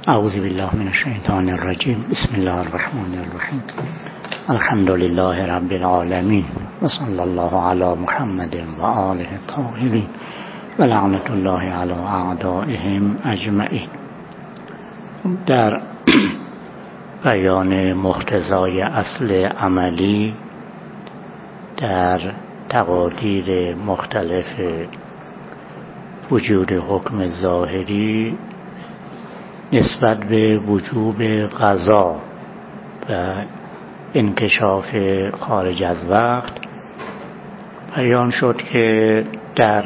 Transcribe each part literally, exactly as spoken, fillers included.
اعوذ بالله من الشیطان الرجیم. بسم الله الرحمن الرحیم. الحمد لله رب العالمین و صلی الله علی محمد و آله الطاهرین و لعنت الله علی اعدائهم اجمعین. در بیان مقتضای اصل عملی در تقادیر مختلف وجود حکم ظاهری نسبت به وجوب قضا و انکشاف خارج از وقت بیان شد که در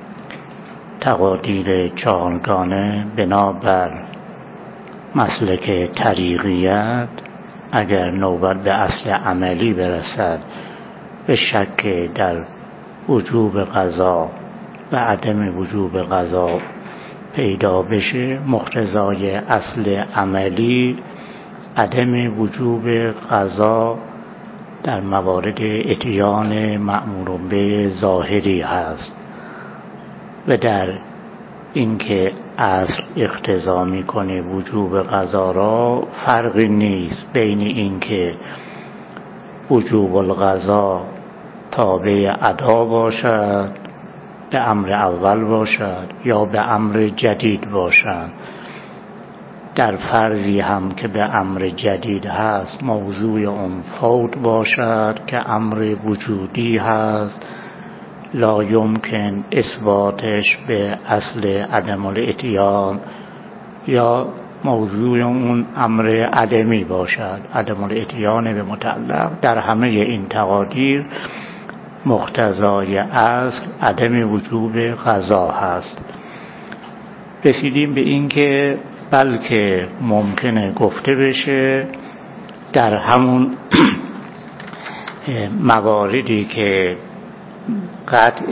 تقادیر چهارگانه بنابر مسلک طریقیت اگر نوبت به اصل عملی برسد به شک در وجوب قضا و عدم وجوب قضا پیدا بشه، مقتضای اصل عملی عدم وجوب قضا در موارد اتیان مأمور به ظاهری هست و در اینکه اصل اقتضا میکنه وجوب قضا را فرقی نیست بین اینکه وجوب القضا تابع ادا باشد، به امر اول باشد یا به امر جدید باشد. در فرضی هم که به امر جدید هست موضوع اون فوت باشد که امر وجودی هست، لا یمکن اثباتش به اصل عدم الاتیان، یا موضوع اون امر عدمی باشد، عدم الاتیان به متعلق. در همه این تقادیر مقتضای اصل عدم وجوب قضا هست. رسیدیم به این که بلکه ممکنه گفته بشه در همون مواردی که قطع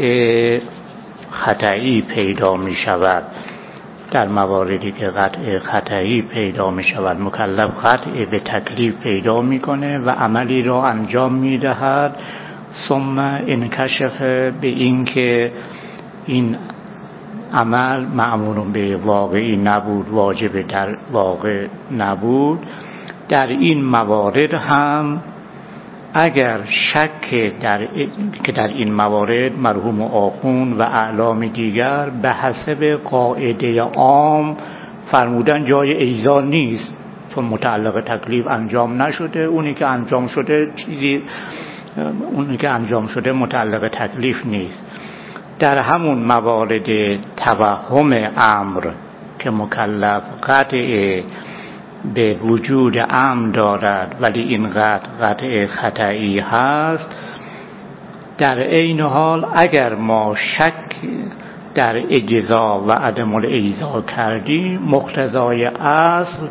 خطئی پیدا می شود، در مواردی که قطع خطئی پیدا می شود مکلف قطع به تکلیف پیدا می کنه و عملی را انجام می دهد، ثم انکشف به این که این عمل مأمور به واقعی نبود، واجب در واقع نبود. در این موارد هم اگر شک در که در این موارد مرحوم آخوند و اعلام دیگر به حسب قاعده عام فرمودن جای ایذا نیست، چون متعلق تکلیف انجام نشده، اونی که انجام شده چیزی اونی که انجام شده متعلق تکلیف نیست. در همون موارد توهم امر که مکلف قطع به وجود امر دارد ولی این قطع قطع خطئی هست، در این حال اگر ما شک در اجزا و عدم الایذا کردیم، مقتضای اصل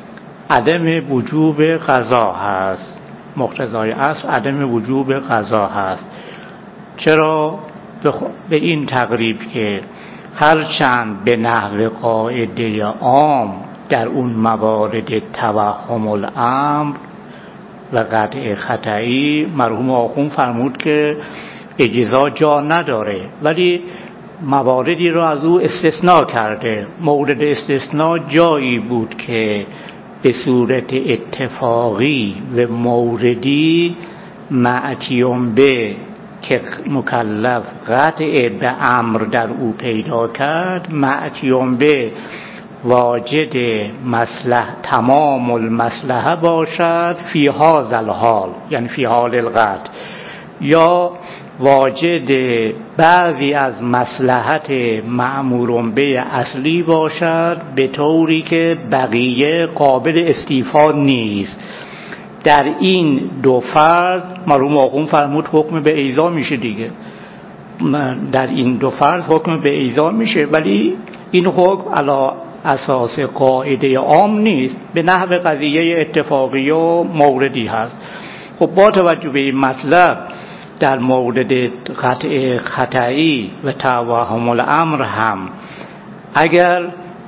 عدم وجوب قضا هست. مقتضای اصل عدم وجوب قضا هست. چرا؟ به این تقریب که هرچند به نحو قاعده عام در اون موارد توهم الامر و قطع خطئی مرحوم آخوند فرمود که اجزا جا نداره، ولی مواردی رو از او استثناء کرده. مورد استثناء جایی بود که به صورت اتفاقی و موردی معتیون به که مکلف قطع به امر در او پیدا کرد، معتیون به واجد مصلح تمام المصلحه باشد فی هذا الحال، یعنی فی حال القطع، یا واجد بعضی از مصلحت مأمور به اصلی باشد به طوری که بقیه قابل استیفا نیست. در این دو فرض مرحوم آخوند فرمود حکم به ایذا میشه دیگه. در این دو فرض حکم به ایذا میشه، ولی این حکم علی اساس قاعده عام نیست، به نحو قضیه اتفاقی و موردی هست. خب با توجه به این مطلب در مورد قطع خطئی و توهم الامر هم اگر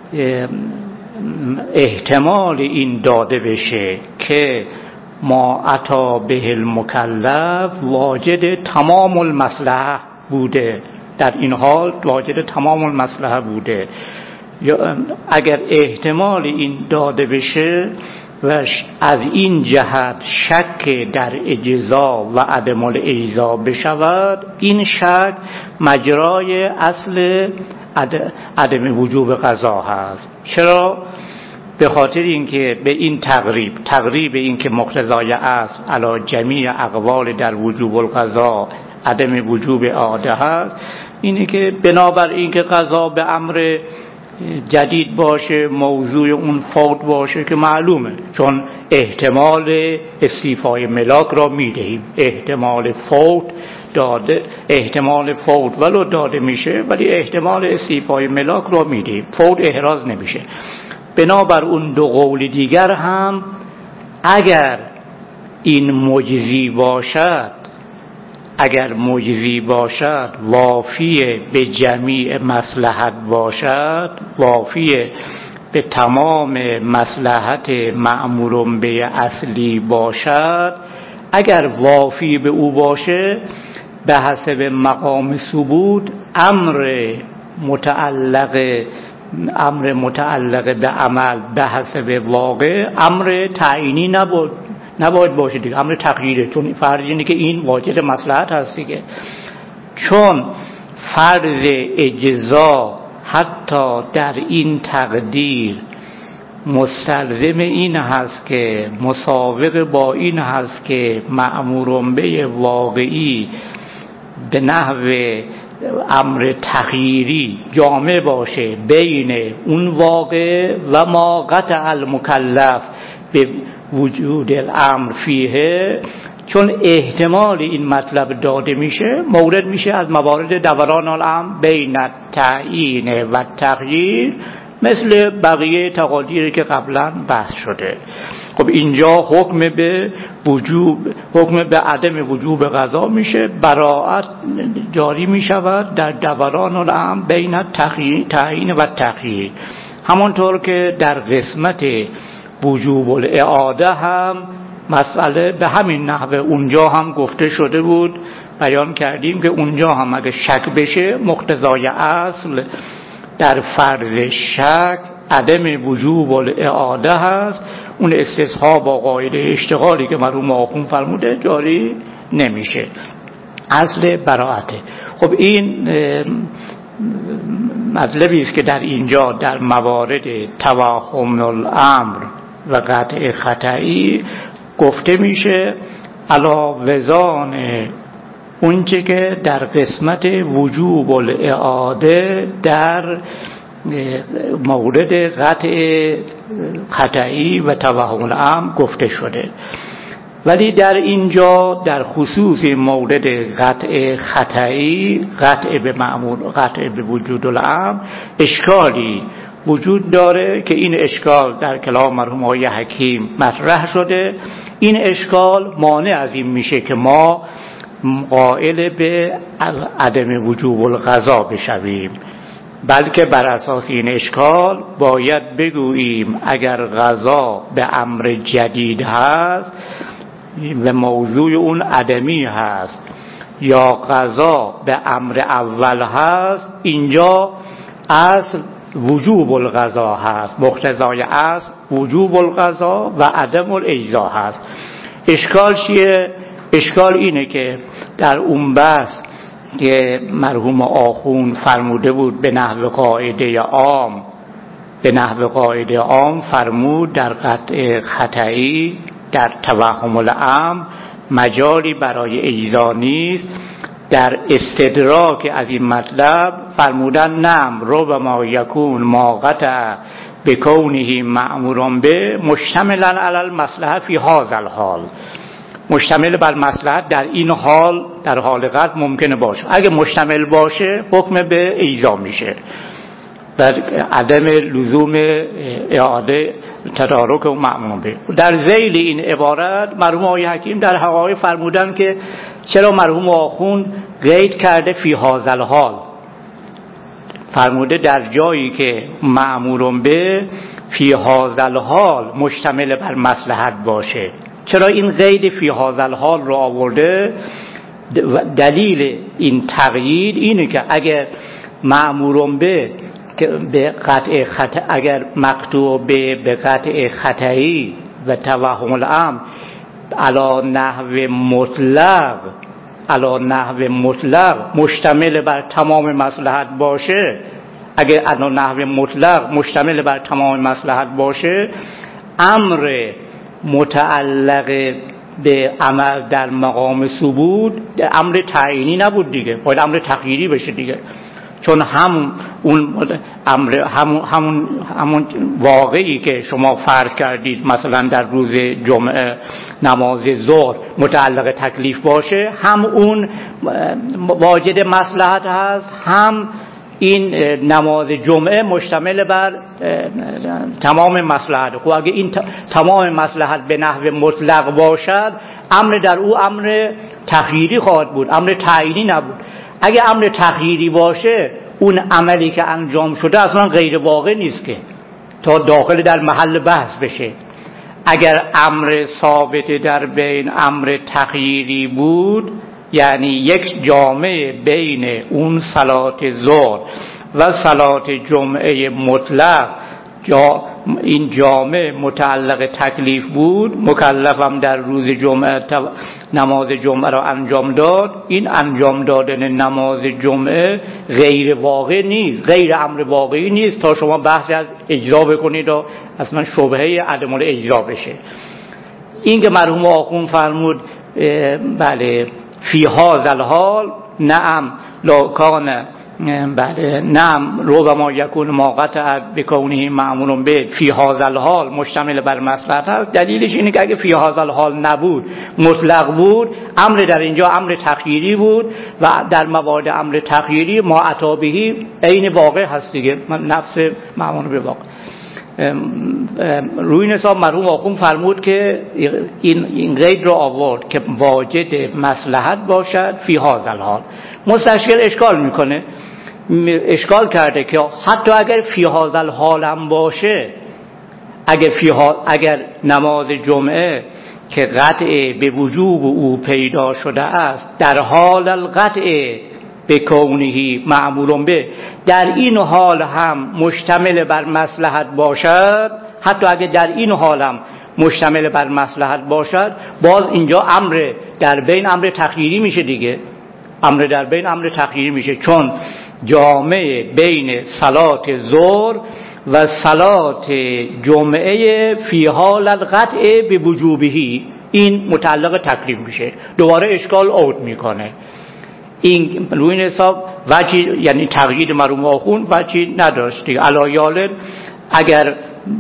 احتمال این داده بشه که ما عطا به المکلف واجد تمام المصلحه بوده، در این حال واجد تمام المصلحه بوده، یا اگر احتمال این داده بشه و از این جهت شک در اجزا و عدم الاجزا بشود، این شک مجرای اصل عدم وجوب قضا هست. چرا؟ به خاطر اینکه به این تقریب تقریب این که مقتضای اصل علی جمیع اقوال در وجوب القضا عدم وجوب اعاده هست، اینه که بنابر این که قضا به امر جدید باشه، موضوع اون فوت باشه که معلومه، چون احتمال استیفای ملاک را میدهیم، احتمال فوت داده، احتمال فوت ولو داده میشه ولی احتمال استیفای ملاک را میدهیم، فوت احراز نمیشه. بنابر اون دو قول دیگر هم اگر این مجزی باشد، اگر مجزی باشد وافی به جمیع مصلحت باشد، وافی به تمام مصلحت مأمور به اصلی باشد، اگر وافی به او باشه به حسب مقام ثبوت امر متعلق امر متعلق به عمل به حسب واقع امر تعیینی نبود نباید باشه دیگه، امر تقییده، چون فرض اینه که این واجد مصلحت هست دیگه. چون فرض اجزا حتی در این تقدیر مستلزم این هست که مساوق با این هست که مأمور به واقعی به نحو امر تغییری جامع باشه بین اون واقع و ما قطع المکلف به وجود الامر فیه، چون احتمال این مطلب داده میشه مورد میشه از موارد دوران الامر بین تعیین و تغییر، مثل بقیه تقادیری که قبلا بحث شده. خب اینجا حکم به وجوب حکم به عدم وجوب قضا میشه، براءت جاری میشود در دوران الامر بین تعیین و تغییر. همانطور که در قسمت وجوب الاعاده هم مسئله به همین نحوه اونجا هم گفته شده بود، بیان کردیم که اونجا هم اگه شک بشه مقتضای اصل در فرض شک عدم وجوب الاعاده هست، اون استصحاب با قاعده اشتغالی که مرحوم آخوند فرموده جاری نمیشه، اصل براءته. خب این مطلبی است که در اینجا در موارد توهم الامر و قطع خطئی گفته میشه علا وزان اونچه که در قسمت وجوب الاعاده در مورد قطع خطئی و توهم الامر گفته شده. ولی در اینجا در خصوص مورد قطع خطئی، قطع به مأمور، قطع به وجود الامر، اشکالی وجود داره که این اشکال در کلام مرحوم آقای حکیم مطرح شده. این اشکال مانع از این میشه که ما قائل به عدم وجوب القضا بشویم، بلکه بر اساس این اشکال باید بگوییم اگر قضا به امر جدید هست و موضوع اون عدمی هست یا قضا به امر اول هست، اینجا اصل وجوب القضا هست، مقتضای اصل وجوب القضا و عدم الاجزا هست. اشکال چیه؟ اشکال اینه که در اون بحث که مرحوم آخوند فرموده بود به نحو قاعده عام، به نحو قاعده عام فرمود در قطع خطئی در توهم الامر مجالی برای اجزا نیست. در استدراک از این مطلب فرمودن نم ربما یکون ما قطع بکونه مأموران به مشتملا علی المصلحه فی هذا الحال، مشتمل بر مصلحت در این حال، در حال قطع ممکنه باشه. اگه مشتمل باشه حکم به اجزا میشه و عدم لزوم اعاده تدارک و مأمون به. در ذیل این عبارت مرحوم آقای حکیم در حقایق فرمودن که چرا مرحوم آخوند قید کرده فی هذا الحال، فرموده در جایی که مأمورون به فی هذا الحال مشتمل بر مصلحت باشه. چرا این قید فی هذا الحال رو آورده؟ دلیل این تقیید اینه که اگر مأمورون به به قطع خطا، اگر مقطوع به به قطع خطایی و توهم الامر علی نحو مطلق علی نحو مطلق مشتمل بر تمام مصلحت باشه، اگر علی نحو مطلق مشتمل بر تمام مصلحت باشه، امر متعلق به عمل در مقام ثبوت امر تعیینی نبود دیگه، باید امر تغییری بشه دیگه، چون هم اون امر همون همون همون واقعی که شما فرض کردید مثلا در روز جمعه نماز ظهر متعلق تکلیف باشه، هم اون واجد مصلحت هست، هم این نماز جمعه مشتمل بر تمام مصلحت. خب اگه این تمام مصلحت به نحو مطلق باشد، امر در او امر تغییری خواهد بود، امر تعیینی نبود. اگه امر تغییری باشه، اون عملی که انجام شده اصلا غیر واقع نیست که تا داخل در محل بحث بشه. اگر امر ثابت در بین امر تغییری بود، یعنی یک جامعه بین اون صلات ظهر و صلات جمعه مطلق، جا این جامعه متعلق تکلیف بود، مکلفم در روز جمعه نماز جمعه را انجام داد، این انجام دادن نماز جمعه غیر واقع نیست، غیر امر واقعی نیست تا شما بحث از اجرا بکنید و اصلا شبهه عدم الاجرا بشه. این که مرحوم آخوند فرمود بله فی هذا الحال نعم لا کان بله نعم ربما یکون ما قطع بکونه معمول به فی هذا الحال مشتمل بر مصلحت هست، دلیلش اینه که اگه فی هذا الحال نبود، مطلق بود، امر در اینجا امر تغییری بود و در موارد امر تغییری ما عطابهی عین واقع هست دیگه، نفس معمول به واقع. روی این حساب مرحوم آخوند فرمود که این این قید رو آورد که واجد مصلحت باشد فی هذا الحال. مستشکل اشکال میکنه، اشکال کرده که حتی اگر فی هذا الحال هم باشه، اگر فی اگر نماز جمعه که قطع به وجوب او پیدا شده است در حال القطع به کونهی معمول به، در این حال هم مشتمل بر مصلحت باشد، حتی اگر در این حال هم مشتمل بر مصلحت باشد، باز اینجا امر در بین امر تغییری میشه دیگه، امر در بین امر تغییری میشه، چون جامعه بین صلات ظهر و صلات جمعه فی حال القطع به وجوبهی این متعلق تکلیف میشه، دوباره اشکال عود میکنه. این روی این حساب وجه یعنی تغییر مرحوم آخوند وجه نداشت دیگه. علایال اگر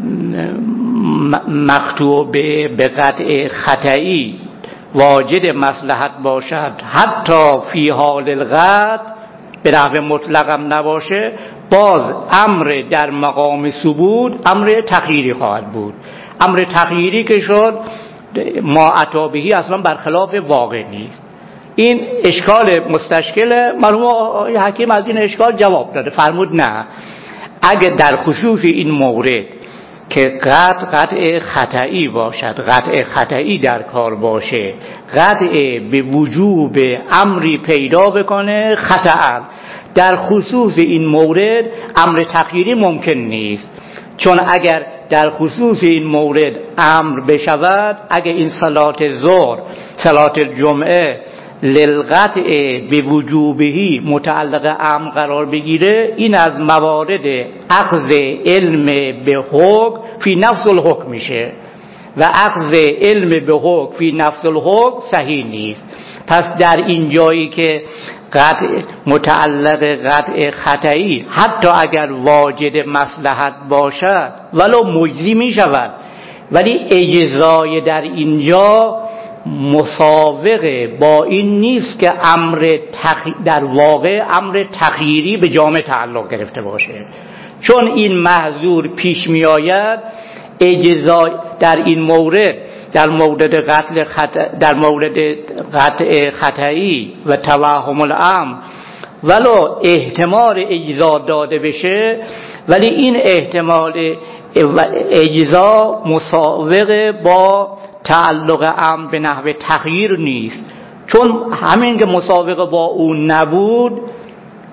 مقطوع به به قطع خطئی واجد مصلحت باشد، حتی فی حال القطع به نحو مطلق هم نباشه، باز امر در مقام ثبوت امر تغییری خواهد بود. امر تغییری که شد ما عطابهی اصلا برخلاف واقع نیست. این اشکال مستشکل مرحوم حکیم از این اشکال جواب داده، فرمود نه، اگه در خصوص این مورد که قطع قطع خطئی باشد، قطع خطئی در کار باشه، قطع به وجوب امری پیدا بکنه خطأ، در خصوص این مورد امر تغییری ممکن نیست، چون اگر در خصوص این مورد امر بشود، اگر این صلات ظهر صلات الجمعه للقطع به وجوبهی متعلق امر قرار بگیره، این از موارد اخذ علم به حکم فی نفس الحکم میشه و اخذ علم به حکم فی نفس الحکم صحیح نیست. پس در این جایی که قطع متعلق قطع خطئی حتی اگر واجد مصلحت باشد ولو مجزی می شود، ولی اجزای در اینجا مساوقه با این نیست که امر تق... در واقع امر تغییری به جامعه تعلق گرفته باشه، چون این محظور پیش می آید اجزای در این مورد در مورد قتل خط... در مورد قطع خطئی و توهم الامر ولو احتمال اجزا داده بشه، ولی این احتمال اجزا مساوقه با تعلق امر به نحو تغییر نیست، چون همین که مساوقه با اون نبود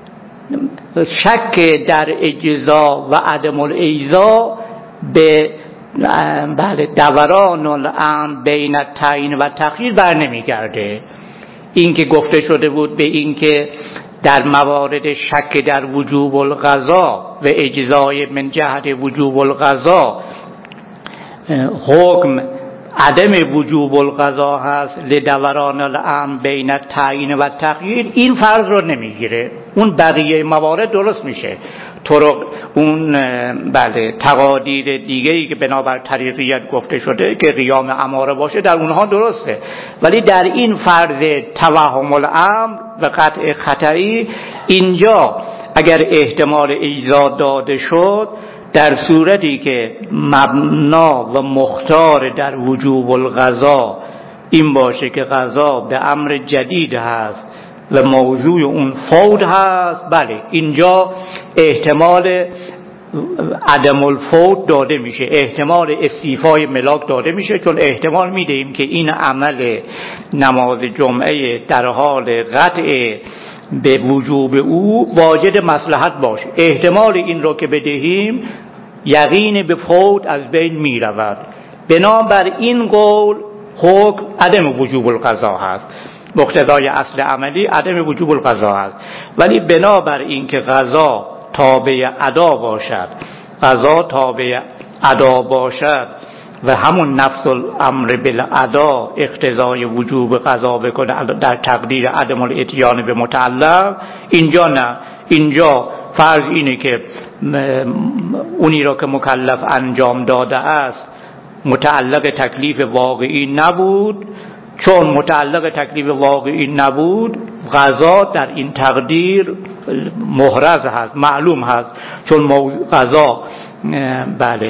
شک در اجزا و عدم الاجزا به بله دوران الامر بین التعیین و تخییر بر نمیگرده. این که گفته شده بود به این که در موارد شک در وجوب القضا و اجزای من جهت وجوب القضا حکم عدم وجوب القضا هست لدوران الامر بین التعیین و تغییر، این فرض رو نمیگیره. اون بقیه موارد درست میشه. طرق اون بله تقادیر دیگه‌ای که بنابر طریقیت گفته شده که قیام اماره باشه در اونها درسته، ولی در این فرض توهم الامر و قطع خطئی اینجا اگر احتمال اجزا داده شد در صورتی که مبنا و مختار در وجوب القضا این باشه که قضا به امر جدید هست و موضوع اون فوت هست، بله اینجا احتمال عدم الفوت داده میشه، احتمال استیفای ملاک داده میشه، چون احتمال میدهیم که این عمل نماز جمعه در حال قطع به وجوب او واجد مصلحت باشه. احتمال این رو که بدهیم یقین به فوت از بین می رود. بنابر این قول حکم عدم وجوب القضا هست، مقتضای اصل عملی عدم وجوب القضا هست. ولی بنابر این که قضا تابع ادا باشد، قضا تابع ادا باشد و همون نفس الامر بالادا اقتضای وجوب قضا بکنه در تقدیر عدم الاتیان به متعلق، اینجا نه. اینجا فرض اینه که اونی را که مکلف انجام داده است متعلق تکلیف واقعی نبود. چون متعلق تکلیف واقعی نبود قضا در این تقدیر محرز هست، معلوم هست. چون قضا بله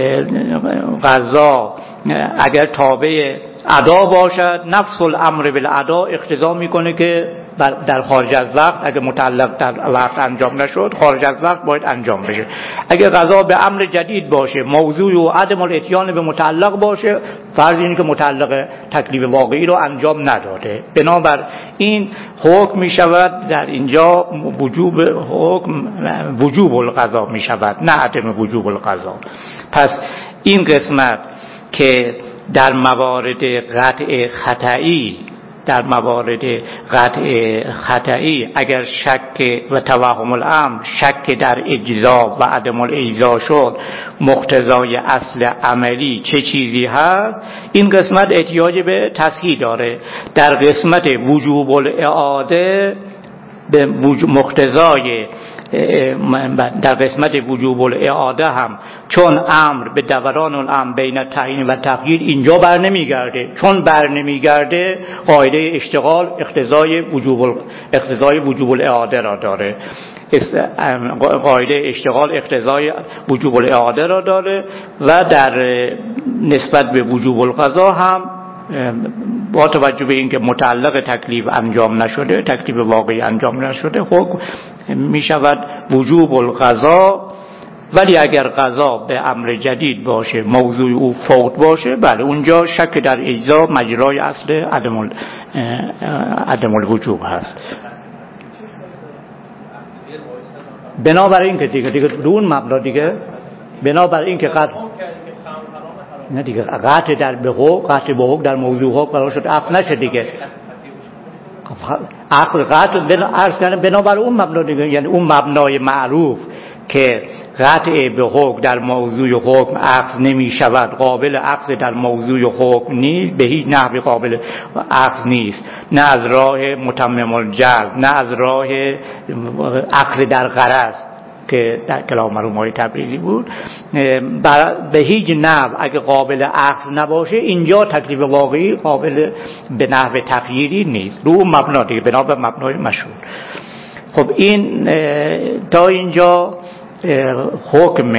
قضا اگر تابع ادا باشد نفس الامر بالادا اقتضا میکنه که در خارج از وقت اگر متعلق در وقت انجام نشد خارج از وقت باید انجام بشه. اگر قضا به امر جدید باشه موضوع و عدم الاتیان به متعلق باشه فرض اینه که متعلق تکلیف واقعی رو انجام نداده. بنابر این حکم می شود در اینجا وجوب حکم وجوب القضا می شود نه عدم وجوب القضا. پس این قسمت که در موارد قطع خطئی در موارد قطع خطئی اگر شک و توهم الامر شک در اجزا و عدم الاجزا شد مقتضای اصل عملی چه چیزی هست، این قسمت احتیاج به تصحیح داره. در قسمت وجوب الاعاده به مقتضای در قسمت وجوب الاعاده هم چون امر به دوران الامر بین تعیین و تغییر اینجا بر نمیگرده. چون بر نمیگرده قاعده اشتغال اقتضای وجوب اقتضای وجوب الاعاده را داره. قاعده اشتغال اقتضای وجوب الاعاده را داره و در نسبت به وجوب القضا هم با توجه به اینکه متعلق تکلیف انجام نشده تکلیف واقعی انجام نشده حکم می شود وجوب القضا. ولی اگر قضا به امر جدید باشه موضوع او فوت باشه بله اونجا شک در اجزا مجرای اصل عدم ال... عدم الوجوب هست. بنابر این که دیگه دیگه دون مبنا دیگه بنابر این که قد نه دیگه قطع در به حکم قطع به حکم در موضوع حکم قرار شد عقل نشه دیگه. عقل قطع بنا بنابر اون مبنا دیگه، یعنی اون مبنای معروف که قطع به حکم در موضوع حکم عقل نمی شود، قابل عقل در موضوع حکم نیست، به هیچ نحوی قابل عقل نیست، نه از راه متمم الجلب نه از راه عقل در غرض که در کلام مرحوم تبریزی بود. به هیچ نحو اگه قابل عقل نباشه اینجا تکلیف واقعی قابل به نحو تغییری نیست. رو مبنا دیگه بنا به مبنای مشهور. خب این تا اینجا حکم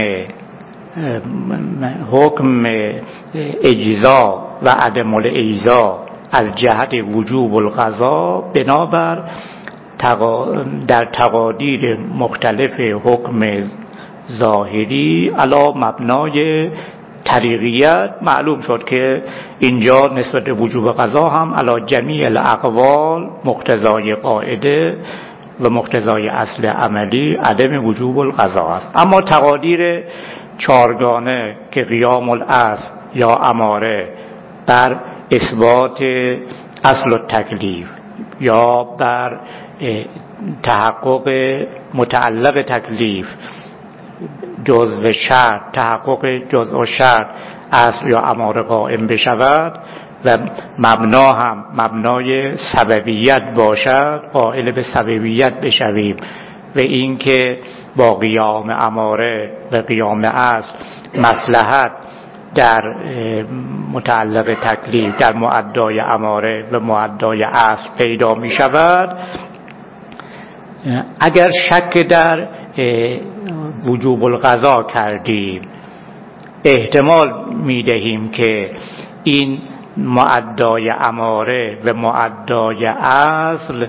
حکم اجزا و عدم الاجزا از جهت وجوب القضا بنابر در تقادیر مختلف حکم ظاهری علی مبنای طریقیت معلوم شد که اینجا نسبت وجوب قضا هم علی جمیع الاقوال مقتضای قاعده و مقتضای اصل عملی عدم وجوب القضا است. اما تقادیر چارگانه که قیام الاصل یا اماره بر اثبات اصل التکلیف یا بر تحقق متعلق تکلیف جزء شرط تحقق جزء شرط اصل یا اماره قائم بشود و مبنا هم مبنای سببیت باشد، قائل به سببیت بشویم و اینکه با قیام اماره و قیام اصل مصلحت در متعلق تکلیف در مؤدای اماره و مؤدای اصل پیدا می شود. اگر شک در وجوب القضا کردیم احتمال می دهیم که این مؤدای اماره و مؤدای اصل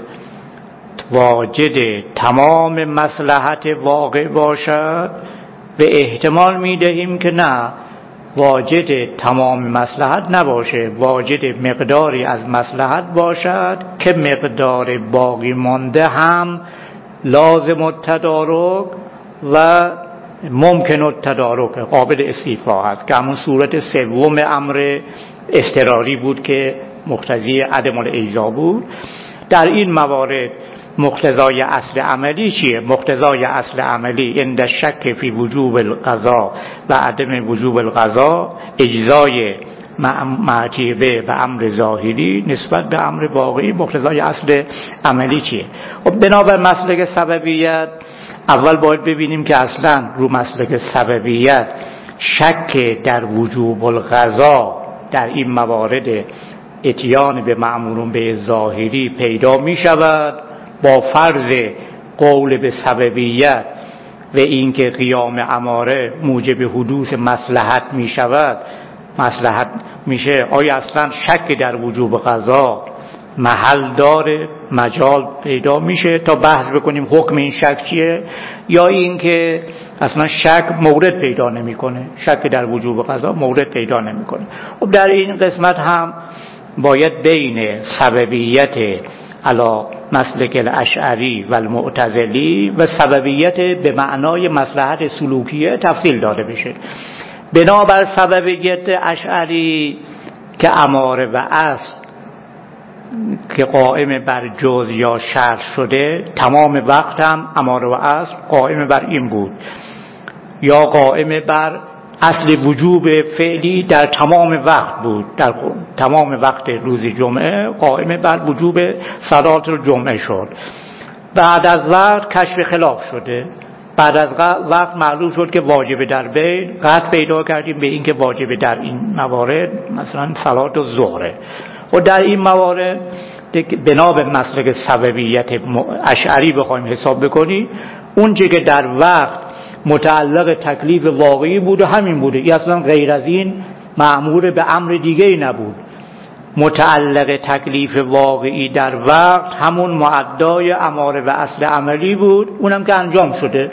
واجد تمام مصلحت واقع باشد و احتمال می دهیم که نه، واجد تمام مصلحت نباشه، واجد مقداری از مصلحت باشد که مقدار باقی مانده هم لازم التدارک و ممکن التدارک قابل استیفا است که همون صورت سوم امر اضطراری بود که مقتضی عدم الاجزا بود. در این موارد مقتضای اصل عملی چیه؟ مقتضای اصل عملی عند شک فی وجوب القضا و عدم وجوب القضا اجزای معتیبه و امر ظاهری نسبت به امر واقعی. مقتضای اصل عملی چیه؟ خب بنابر مسلک سببیت اول باید ببینیم که اصلا رو مسلک سببیت شک در وجوب القضا در این موارد اتیان به مأمورون به ظاهری پیدا می شود با فرض قول به سببیت و اینکه قیام اماره موجب حدوث مصلحت می شود. مصلحت میشه آیا اصلا شک در وجوب قضا محل داره، مجال پیدا میشه تا بحث بکنیم حکم این شک چیه، یا اینکه اصلا شک مورد پیدا نمیکنه، شک در وجوب قضا مورد پیدا نمیکنه. خب در این قسمت هم باید بین سببیت علی مسلک الاشعری و المعتزلی و سببیت به معنای مصلحت سلوکیه تفصیل داده بشه. بنابر سببیت اشعری که اماره و اصل که قائم بر جز یا شرط شده تمام وقت هم اماره و اصل قائم بر این بود، یا قائم بر اصل وجوب فعلی در تمام وقت بود، در تمام وقت روز جمعه قائم بر وجوب صلات الجمعه شد. بعد از وقت کشف خلاف شده، بعد از وقت معلوم شد که واجب در بین قطع پیدا کردیم به این که واجب در این موارد مثلا صلات الظهر. و در این موارد بنا به مسلک سببیت اشعری بخوایم حساب بکنیم اون چه که در وقت متعلق تکلیف واقعی بود و همین بوده، این اصلا غیر از این مأمور به امر دیگه نبود. متعلق تکلیف واقعی در وقت همون معدای اماره و اصل عملی بود، اونم که انجام شده،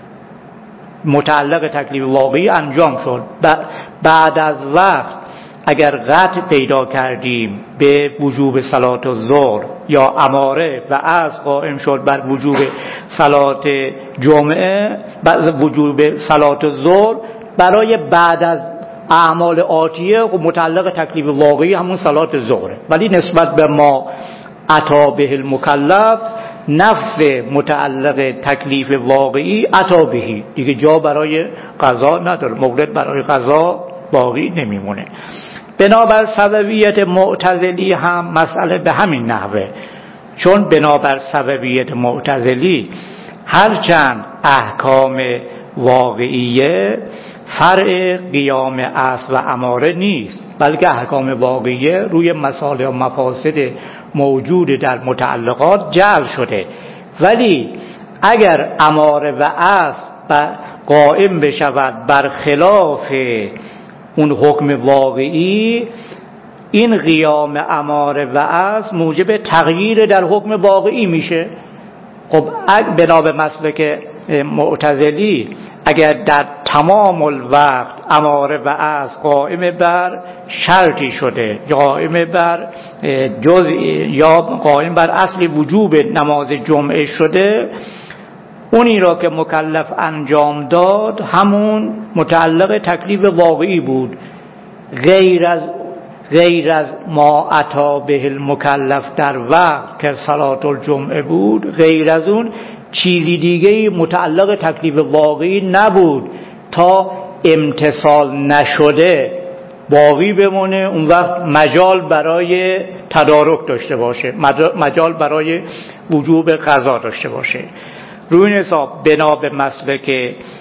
متعلق تکلیف واقعی انجام شد. بعد از وقت اگر قطع پیدا کردیم به وجوب صلات الظهر یا اماره و از قائم شد بر وجوب صلات جمعه، وجوب صلات الظهر برای بعد از اعمال آتیه و متعلق تکلیف واقعی همون صلات الظهر، ولی نسبت به ما عطا به المکلف نفس متعلق تکلیف واقعی عطا بهی دیگه جا برای قضا نداره، مورد برای قضا باقی نمیمونه. بنابر سببیت معتزلی هم مسئله به همین نحوه، چون بنابر سببیت معتزلی هرچند احکام واقعیه فرع قیام اصل و اماره نیست، بلکه احکام واقعیه روی مصالح و مفاسد موجود در متعلقات جعل شده، ولی اگر اماره و اصل قائم بشود بر خلاف اون حکم واقعی، این قیام اماره و اصل موجب تغییر در حکم واقعی میشه. خب بنا به مسلک معتزلی اگر در تمام الوقت اماره و از قائم بر شرطی شده، قائم بر جز یا قائم بر اصل وجوب نماز جمعه شده، اونی را که مکلف انجام داد همون متعلق تکلیف واقعی بود، غیر از غیر از ما عطا به المکلف در وقت که صلات الجمعه بود، غیر از اون چیزی دیگه متعلق تکلیف واقعی نبود تا امتصال نشده باقی بمونه، اون وقت مجال برای تدارک داشته باشه، مجال برای وجوب قضا داشته باشه. روی این حساب بنا به مسلک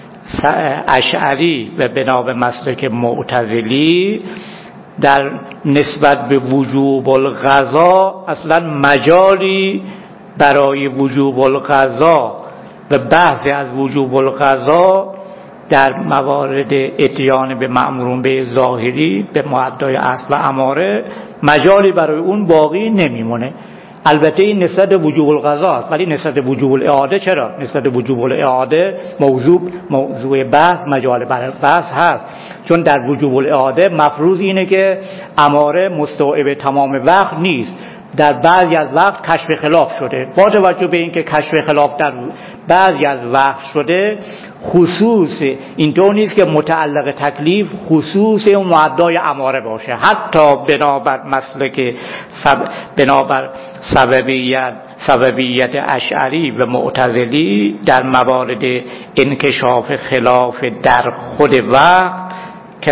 اشعری و بنا به مسلک معتزلی در نسبت به وجوب القضا اصلا مجالی برای وجوب القضا و بحث از وجوب القضا در موارد اتیان به مأمورون به ظاهری به مؤدای اصل و اماره مجالی برای اون باقی نمیمونه. البته این نسبت وجوب القضا است، ولی نسبت وجوب الاعاده چرا؟ نسبت وجوب الاعاده موضوع موضوع بحث مجال برای بحث هست، چون در وجوب الاعاده مفروض اینه که اماره مستوعب تمام وقت نیست، در بعضی از وقت کشف خلاف شده. با توجه به اینکه کشف خلاف در بعضی از وقت شده، خصوص اینطور نیست که متعلق تکلیف خصوص اون مؤدای اماره باشه، حتی بنابر مسلک سب... بنابر سببیت سببیت اشعری و معتزلی در موارد انکشاف خلاف در خود وقت که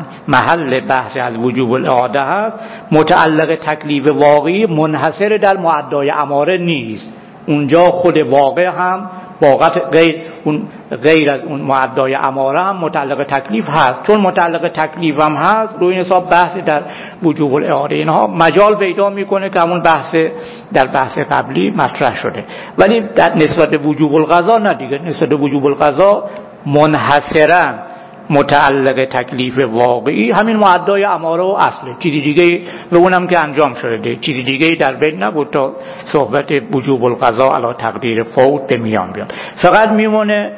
محل بحث از وجوب الاعاده هست، متعلق تکلیف واقعی منحصر در مؤدای اماره نیست، اونجا خود واقع هم واقعت غیر اون غیر از اون مؤدای اماره هم متعلق تکلیف هست. چون متعلق تکلیف هم هست، روی این حساب بحث در وجوب الاعاده اینها مجال پیدا میکنه که همون بحث در بحث قبلی مطرح شده. ولی در نسبت وجوب القضا نه دیگه، نسبت وجوب القضا منحصرا متعلق تکلیف واقعی همین مؤدای اماره و اصله، چیزی دیگه و اونم که انجام شده، چیزی دیگه در بین نبود تا صحبت وجوب القضا علی تقدیر فوت به میان بیاد. فقط میمونه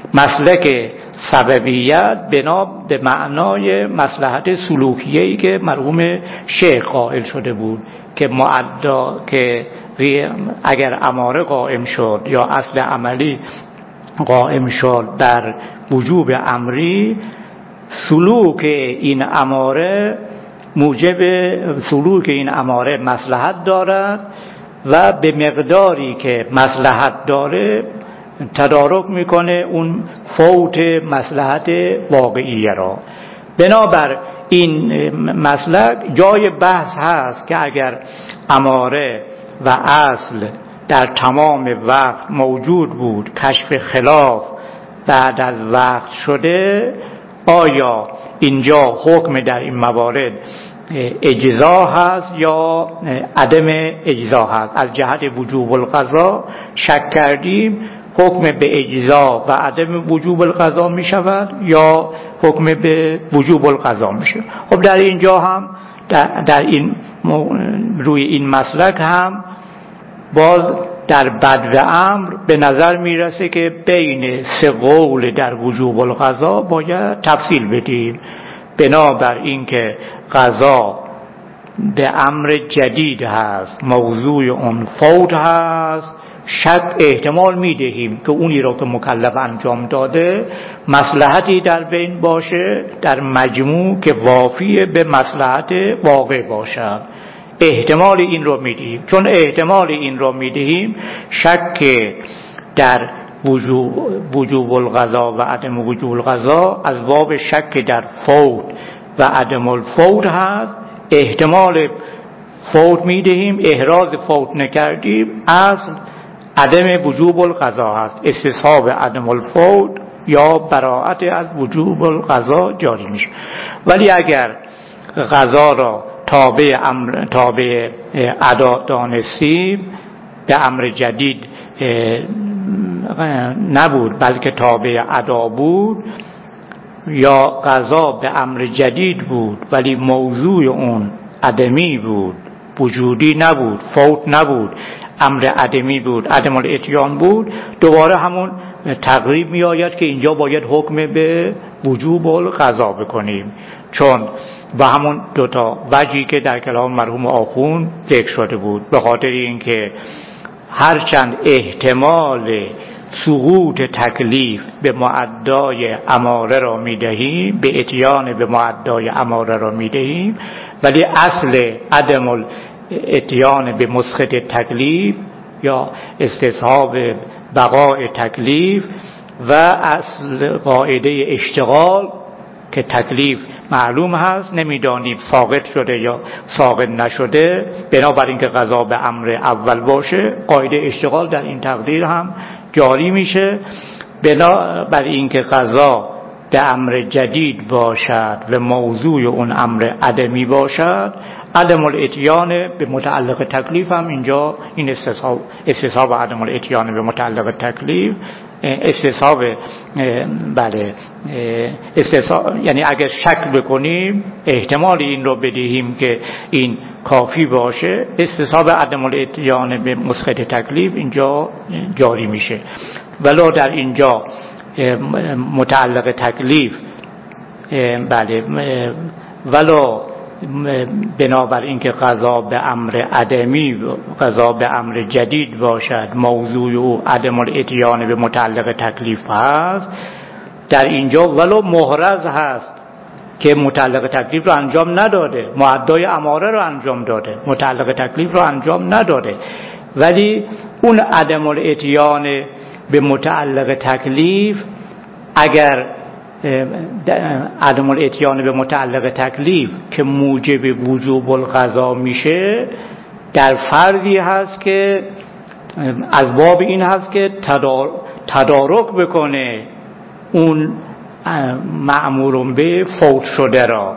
مسلک سببیت بنا به معنای مصلحت سلوکیه‌ای که مرحوم شیخ قائل شده بود که مؤدا که اگر اماره قائم شد یا اصل عملی قائم شد در وجوب امری، سلوک این اماره موجب سلوک این اماره مصلحت دارد و به مقداری که مصلحت داره تدارک میکنه اون فوت مصلحت واقعیه را. بنابر این مسلک جای بحث هست که اگر اماره و اصل در تمام وقت موجود بود، کشف خلاف بعد از وقت شده، آیا اینجا حکم در این موارد اجزا هست یا عدم اجزا هست؟ از جهت وجوب القضا شک کردیم، حکم به اجزا و عدم وجوب القضا می شود یا حکم به وجوب القضا می شود؟ خب در اینجا هم در, در این روی این مسلک هم باز در بدو امر به نظر میرسه که بین سه قول در وجوب القضا باید تفصیل بدیم، بنابر این که قضا به امر جدید هست، موضوع اون فوت هست، شک احتمال میدهیم که اونی را که مکلف انجام داده مصلحتی در بین باشه در مجموع که وافی به مصلحت واقع باشد، احتمال این رو میدهیم. چون احتمال این رو میدهیم، شک در وجوب, وجوب القضا و عدم وجوب القضا از باب شک در فوت و عدم الفوت هست، احتمال فوت میدهیم، احراز فوت نکردیم، اصل عدم وجوب القضا هست، استصحاب عدم الفوت یا براءت از وجوب القضا جاری میشه. ولی اگر قضا را تابع امر تابع ادا دانستیم، به امر جدید نبود بلکه تابع ادا بود، یا قضا به امر جدید بود ولی موضوع اون عدمی بود، وجودی نبود، فوت نبود، امر عدمی بود، عدم الاتیان بود، دوباره همون تقریب می آید که اینجا باید حکم به وجوب القضا بکنیم، چون با همون دوتا وجهی که در کلام مرحوم آخوند ذکر شده بود، به خاطر اینکه هرچند احتمال سقوط تکلیف به معدای اماره را میدهیم، به اتیان به معدای اماره را میدهیم، ولی اصل عدم الاتیان به مسقط تکلیف یا استصحاب بقای تکلیف و اصل قاعده اشتغال که تکلیف معلوم هست، نمیدانیم ساقط شده یا ساقط نشده، بنابراین که قضا به امر اول باشه، قاعده اشتغال در این تقدیر هم جاری میشه. بنابراین اینکه قضا به امر جدید باشد و موضوع اون امر عدمی باشد، عدم الاتیان به متعلق تکلیف هم اینجا این استصحاب استصحاب عدم الاتیان به متعلق تکلیف استصحاب بله استصحاب، یعنی اگر شک بکنیم احتمال این رو بدهیم که این کافی باشه، استصحاب عدم الاتیان به مسقط تکلیف اینجا جاری میشه. ولو در اینجا متعلق تکلیف بله ولو بنابر اینکه قضا به امر عدمی قضا به امر جدید باشد، موضوع او عدم الاتیان به متعلق تکلیف هست، در اینجا ولو محرز هست که متعلق تکلیف رو انجام نداده، معدای اماره رو انجام داده، متعلق تکلیف رو انجام نداده، ولی اون عدم الاتیان به متعلق تکلیف اگر عدم الاتیان به متعلق تکلیف که موجب وجوب القضا میشه، در فردی هست که از باب این هست که تدارک بکنه اون مأمور به فوت شده را.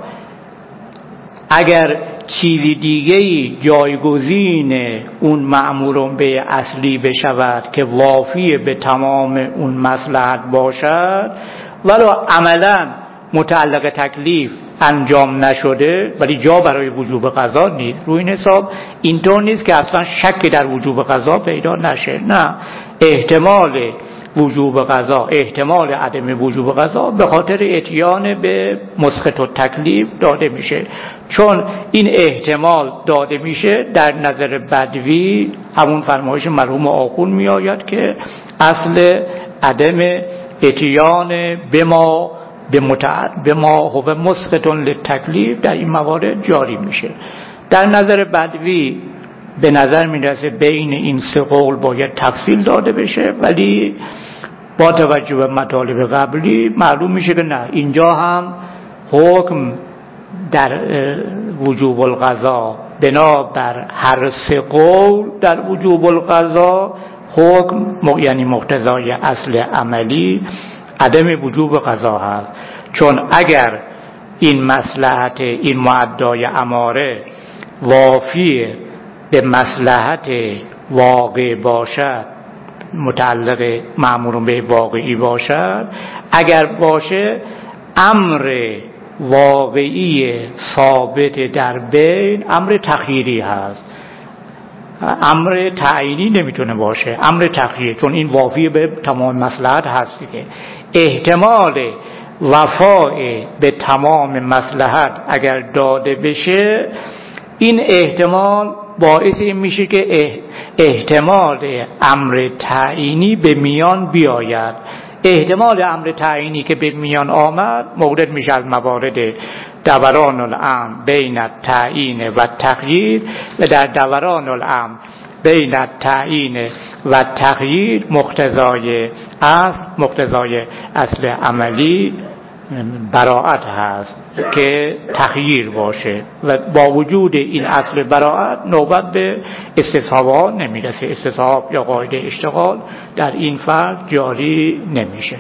اگر چیزی دیگه‌ای جایگزین اون مأمور به اصلی بشود که وافی به تمام اون مصلحت باشد، ولو عملا متعلق تکلیف انجام نشده ولی جا برای وجوب قضا نیست، روی این حساب اینطور نیست که اصلا شک در وجوب قضا پیدا نشه، نه، احتمال وجوب قضا، احتمال عدم وجوب قضا به خاطر اتیان به مسقط التکلیف داده میشه. چون این احتمال داده میشه، در نظر بدوی همون فرمایش مرحوم آخوند می آید که اصل عدم اتیان به ما به متعد به ما هو مسقط للتکلیف در این موارد جاری میشه. در نظر بدوی به نظر میرسه بین این سه قول باید تفصیل داده بشه، ولی با توجه به مطالب قبلی معلوم میشه که نه، اینجا هم حکم در وجوب القضا بنابر هر سه قول در وجوب القضا حکم یعنی مقتضای اصل عملی عدم وجوب قضا هست. چون اگر این مصلحت این معدای اماره وافی به مصلحت واقع باشد، متعلق مأمور به واقعی باشد، اگر باشه امر واقعی ثابت در بین امر تخییری هست، امر تعیینی نمیتونه باشه، امر تخییری، چون این وافی به تمام مصلحت هست که احتمال وفای به تمام مصلحت اگر داده بشه، این احتمال باعث این میشه که احتمال امر تعیینی به میان بیاید. احتمال امر تعیینی که به میان آمد مورد میشه از موارد دوران الامر بین التعیین و تغییر، و در دوران الامر بین التعیین و تغییر مقتضای اصل مقتضای اصل عملی براءت هست که تخییر باشه، و با وجود این اصل براءت نوبت به استصحاب ها نمیرسه، استصحاب یا قاعده اشتغال در این فرد جاری نمیشه.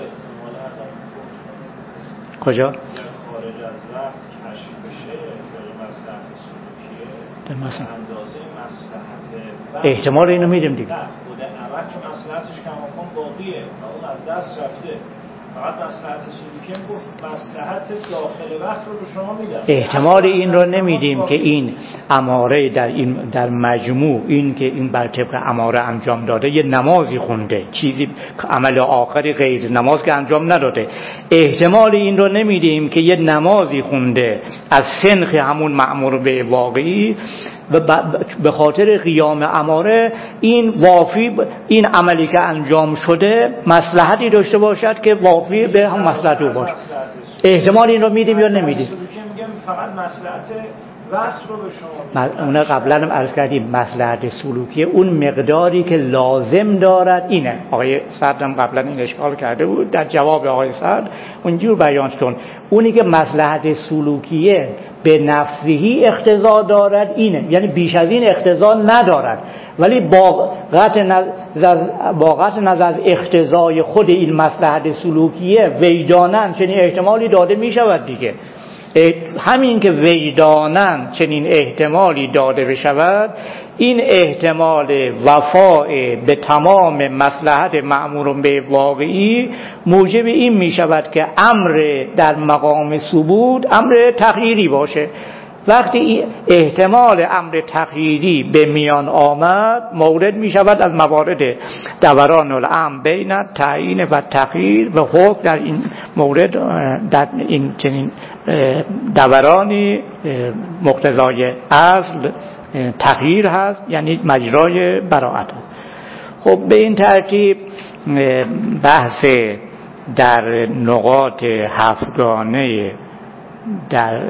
کجا؟ خارج از وقت کشف بشه به مصلحت سلوکیه، به مثلا اندازه مصلحت احتمال اینو میدیم دیگه. خود عمل که مصلحتش کماکان باقیه و اون از دست رفته، فقط مصلحت سلوکی گفت مصلحت داخل وقت رو به شما میدم. احتمال این رو نمیدیم که این اماره در این در مجموع این که این بر طبق اماره انجام داده یه نمازی خونده، چیزی عمل آخری غیر نماز که انجام نداده. احتمال این رو نمیدیم که یه نمازی خونده از سنخ همون مأمور به واقعی و به خاطر قیام اماره این وافی این عملی که انجام شده مصلحتی داشته باشد که وافی به هم مصلحت او باشه. احتمال این رو میدیم یا نمیدیم؟ میگم فقط مصلحت وقت رو به شما. اون قبلا هم عرض کردیم مصلحت سلوکی اون مقداری که لازم دارد اینه. آقای صدر هم قبلا این اشکال کرده بود، در جواب آقای صدر اونجور بیان شد اونی که مصلحت سلوکیه به نفسهی اقتضا دارد اینه، یعنی بیش از این اقتضا ندارد، ولی با قطع نظر با قطع نظر از اقتضای خود این مصلحت سلوکیه وجداناً چنین احتمالی داده می شود دیگه. همین که وجداناً چنین احتمالی داده بشود، این احتمال وفاء به تمام مصلحت مأمور به واقعی موجب این می شود که امر در مقام ثبوت امر تغییری باشه. وقتی احتمال امر تغییری به میان آمد مورد می شود از موارد دوران الامر بین تعیین و تغییر و حکم در این مورد در این چنین دورانی مقتضای اصل تغییر هست، یعنی مجرای براءت هست. خب به این ترتیب بحث در نقاط هفتگانه در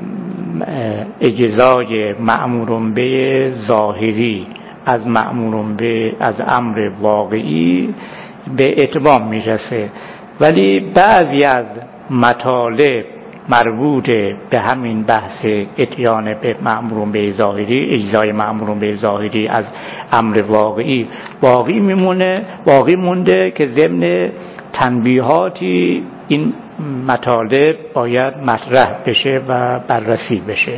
اجزای مأمور به ظاهری از مأمور به از امر واقعی به اتمام میرسه، ولی بعضی از مطالب مربوط به همین بحث اتیان به مأمور به ظاهری، اجزای مأمور به ظاهری از امر واقعی باقی میمونه باقی مونده که ضمن تنبیهاتی این مطالب باید مطرح بشه و بررسی بشه.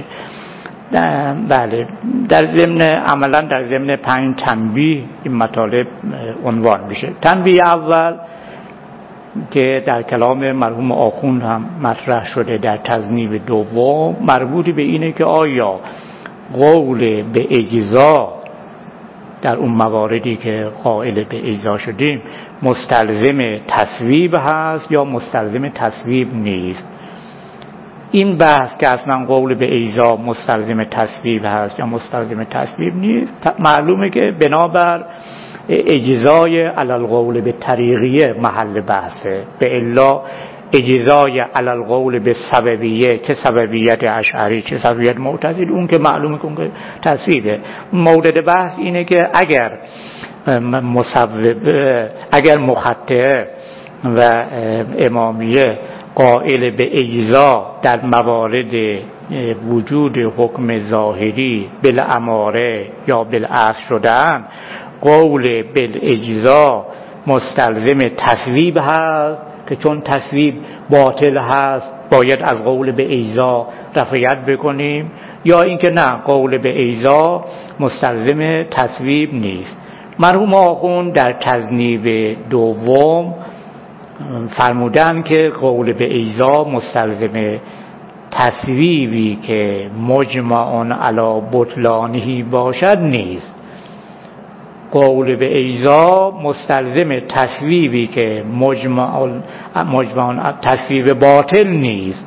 بله، در ضمن عملا در ضمن پنج تنبیه این مطالب عنوان میشه. تنبیه اول که در کلام مرحوم آخوند هم مطرح شده در تذنیب دوم مربوط به اینه که آیا قول به اجزا در اون مواردی که قائل به اجزا شدیم مستلزم تصویب هست یا مستلزم تصویب نیست. این بحث که اصلا قول به اجزا مستلزم تصویب هست یا مستلزم تصویب نیست معلومه که بنابر اجزای علی القول به طریقیه محل بحثه، به الا اجزای علی القول به سببیه، چه سببیت اشعری چه سببیت معتزلی، اون که معلومه که اون که تصویبه. مورد بحث اینه که اگر مصوب اگر مخطئه و امامیه قائل به اجزا در موارد وجود حکم ظاهری بالاماره یا بالاصل شدن، قول بالاجزا مستلزم تصویب هست که چون تصویب باطل هست باید از قول به اجزا رفعیت بکنیم، یا اینکه نه قول به اجزا مستلزم تصویب نیست. مرحوم آخوند در تذنیب دوم فرمودن که قول به اجزا مستلزم تصویبی که مجمع علی بطلانه باشد نیست. قول به اجزا مستلزم تصویبی که مجمع مجمع تصویب باطل نیست.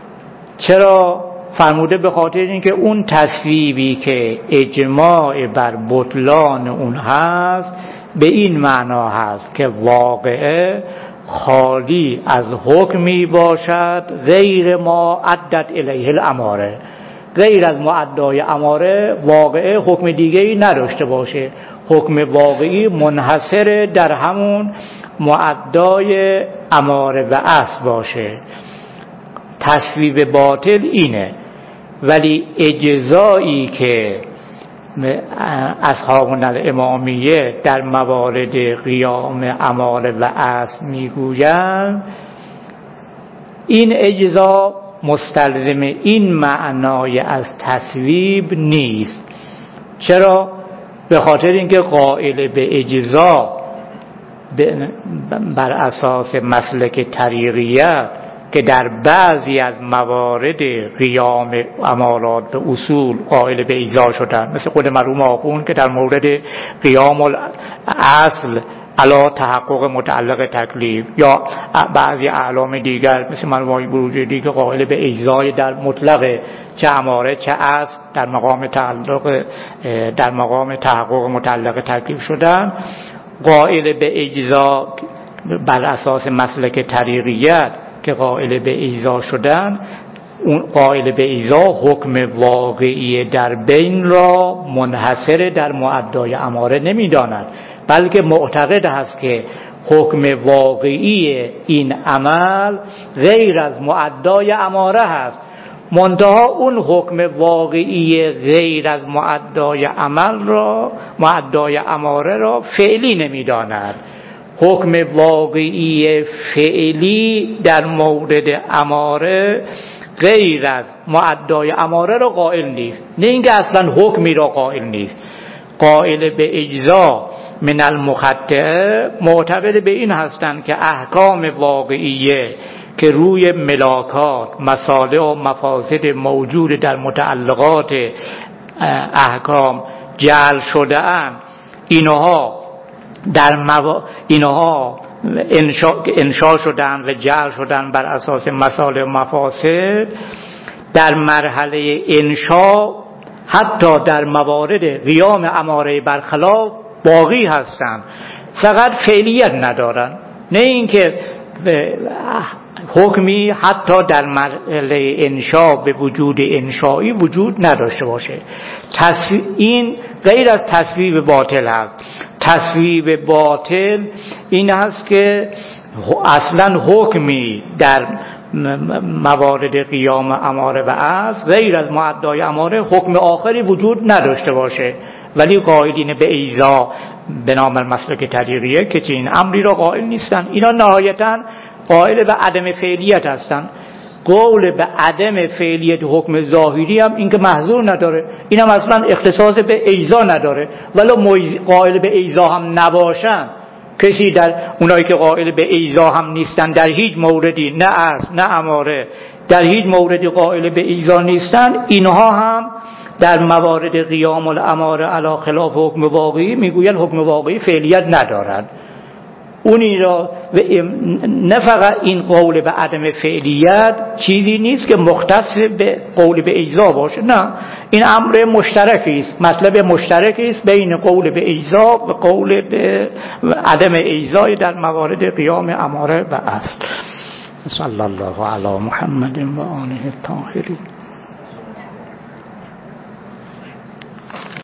چرا؟ فرموده به خاطر اینکه اون تصویبی که اجماع بر بطلان اون هست به این معنا هست که واقعه خالی از حکمی باشد غیر ما عدت الیه الاماره، غیر از معدای اماره واقعه حکم دیگری نداشته باشه، حکم واقعی منحصر در همون معدای اماره و اصل باشه. تصویب باطل اینه. ولی اجزایی که اصحابنا الامامیه در موارد قیام اماره و اصل میگویند این اجزا مستلزم این معنای از تصویب نیست. چرا؟ به خاطر اینکه قائل به اجزا بر اساس مسلک طریقیت که در بعضی از موارد قیام امارات به اصول قائل به ایذا شدن، مثل خود مرحوم آخوند که در مورد قیام الاصل علا تحقق متعلق تکلیف، یا بعضی اعلام دیگر مثل مرحوم بروجردی که قائل به ایذای در مطلق چه اماره چه اصل در مقام تعلق در مقام تحقق متعلق تکلیف شدن. قائل به ایذا بر اساس مسلک طریقیت که قائل به ایذا شدن، اون قائل به ایذا حکم واقعی در بین را منحصر در مؤدای اماره نمی‌داند، بلکه معتقد هست که حکم واقعی این عمل غیر از مؤدای اماره هست، منتها اون حکم واقعی غیر از مؤدای عمل را مؤدای اماره را فعلی نمی‌داند. حکم واقعی فعلی در مورد اماره غیر از مؤدای اماره را قائل نیست، نه اینکه اصلا حکمی را قائل نیست. قائل به اجزا من المخطئه معتقد به این هستند که احکام واقعیه که روی ملاکات مصالح و مفاسد موجود در متعلقات احکام جعل شده اند، اینها در مو... اینها انشا... انشا شدن و جعل شدن بر اساس مصالح و مفاسد، در مرحله انشا حتی در موارد قیام اماره برخلاف باقی هستند، فقط فعلیت ندارن، نه اینکه حکمی حتی در مرحله انشا به وجود انشایی وجود نداشته باشه. تصویب این غیر از تصویب باطل هست. تصویب باطل این هست که اصلا حکمی در موارد قیام اماره و اصل غیر از مؤدای اماره حکم آخری وجود نداشته باشه، ولی قائلین به ایذا به نام مسلک طریقیه که چنین امری را قائل نیستن. اینا نهایتاً قائل به عدم فعلیت هستن. قول به عدم فعلیت حکم ظاهری هم این که محظور نداره، این هم اصلا اختصاص به ایذا نداره. ولی قائل به ایذا هم نباشن، کسی در اونایی که قائل به ایذا هم نیستن در هیچ موردی، نه اصل نه اماره، در هیچ موردی قائل به ایذا نیستن، اینها هم در موارد قیام الاماره علی خلاف حکم واقعی میگوین حکم واقعی فعلیت ندارد. اونی را نه فقط این قول به عدم فعلیت چیزی نیست که مختص به قول به ایذا باشه، نه، این امر مشترکی است، مطلب مشترکی است بین قول به ایذا و قول به عدم ایذا در موارد قیام اماره و اصل. صلی الله علی محمد و آله الطاهرین.